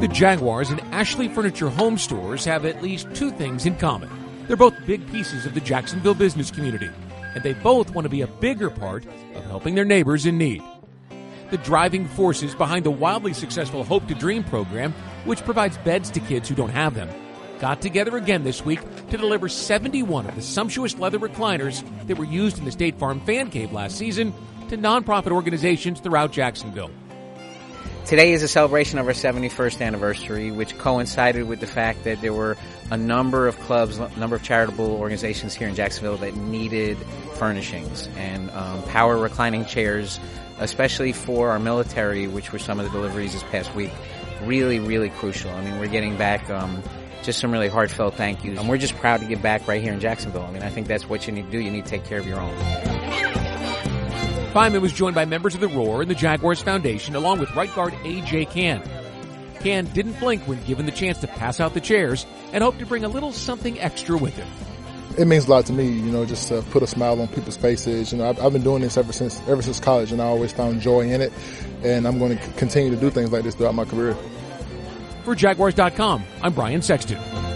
The Jaguars and Ashley Furniture Home Stores have at least two things in common. They're both big pieces of the Jacksonville business community, and they both want to be a bigger part of helping their neighbors in need. The driving forces behind the wildly successful Hope to Dream program, which provides beds to kids who don't have them, got together again this week to deliver 71 of the sumptuous leather recliners that were used in the State Farm Fan Cave last season to nonprofit organizations throughout Jacksonville. Today is a celebration of our 71st anniversary, which coincided with the fact that there were a number of clubs, a number of charitable organizations here in Jacksonville that needed furnishings and power reclining chairs, especially for our military, which were some of the deliveries this past week. Really, really crucial. I mean, we're getting back just some really heartfelt thank yous. And we're just proud to give back right here in Jacksonville. I mean, I think that's what you need to do. You need to take care of your own. Fineman was joined by members of the Roar and the Jaguars Foundation, along with right guard A.J. Cann. Cann didn't blink when given the chance to pass out the chairs and hoped to bring a little something extra with him. It means a lot to me, just to put a smile on people's faces. I've been doing this ever since college, and I always found joy in it. And I'm going to continue to do things like this throughout my career. For Jaguars.com, I'm Brian Sexton.